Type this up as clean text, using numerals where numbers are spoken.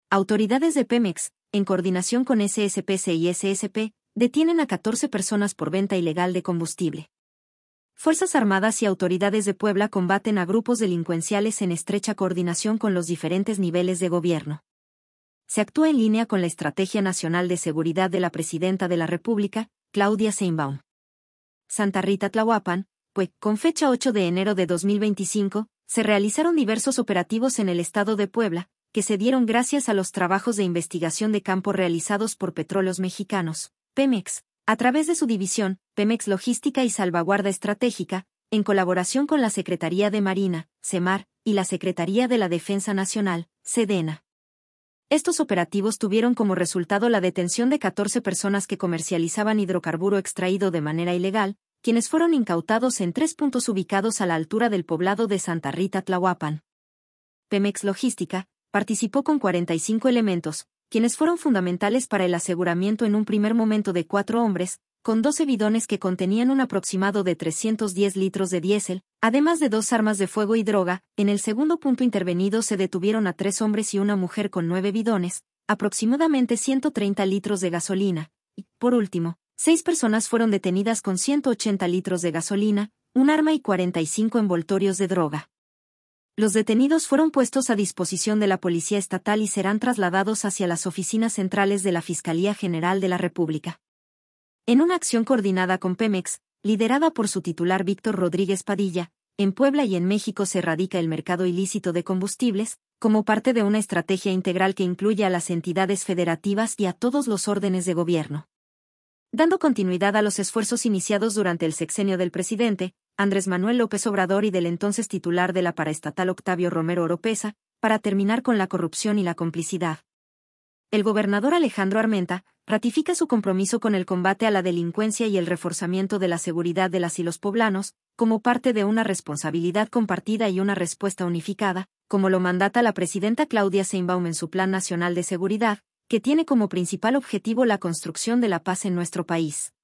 Autoridades de Pemex, en coordinación con SSPC y SSP, detienen a 14 personas por venta ilegal de combustible. Fuerzas Armadas y autoridades de Puebla combaten a grupos delincuenciales en estrecha coordinación con los diferentes niveles de gobierno. Se actúa en línea con la Estrategia Nacional de Seguridad de la Presidenta de la República, Claudia Sheinbaum. Santa Rita Tlahuapan, con fecha 8 de enero de 2025, se realizaron diversos operativos en el estado de Puebla, que se dieron gracias a los trabajos de investigación de campo realizados por Petróleos Mexicanos, Pemex, a través de su división, Pemex Logística y Salvaguarda Estratégica, en colaboración con la Secretaría de Marina, SEMAR, y la Secretaría de la Defensa Nacional, SEDENA. Estos operativos tuvieron como resultado la detención de 14 personas que comercializaban hidrocarburo extraído de manera ilegal, quienes fueron incautados en 3 puntos ubicados a la altura del poblado de Santa Rita Tlahuapan. Pemex Logística participó con 45 elementos, quienes fueron fundamentales para el aseguramiento en un primer momento de 4 hombres, con 12 bidones que contenían un aproximado de 310 litros de diésel, además de 2 armas de fuego y droga. En el segundo punto intervenido se detuvieron a 3 hombres y una mujer con 9 bidones, aproximadamente 130 litros de gasolina, y, por último, 6 personas fueron detenidas con 180 litros de gasolina, un arma y 45 envoltorios de droga. Los detenidos fueron puestos a disposición de la Policía Estatal y serán trasladados hacia las oficinas centrales de la Fiscalía General de la República. En una acción coordinada con Pemex, liderada por su titular Víctor Rodríguez Padilla, en Puebla y en México se erradica el mercado ilícito de combustibles, como parte de una estrategia integral que incluye a las entidades federativas y a todos los órdenes de gobierno. Dando continuidad a los esfuerzos iniciados durante el sexenio del presidente, Andrés Manuel López Obrador y del entonces titular de la paraestatal Octavio Romero Oropesa, para terminar con la corrupción y la complicidad. El gobernador Alejandro Armenta ratifica su compromiso con el combate a la delincuencia y el reforzamiento de la seguridad de las y los poblanos, como parte de una responsabilidad compartida y una respuesta unificada, como lo mandata la presidenta Claudia Sheinbaum en su Plan Nacional de Seguridad, que tiene como principal objetivo la construcción de la paz en nuestro país.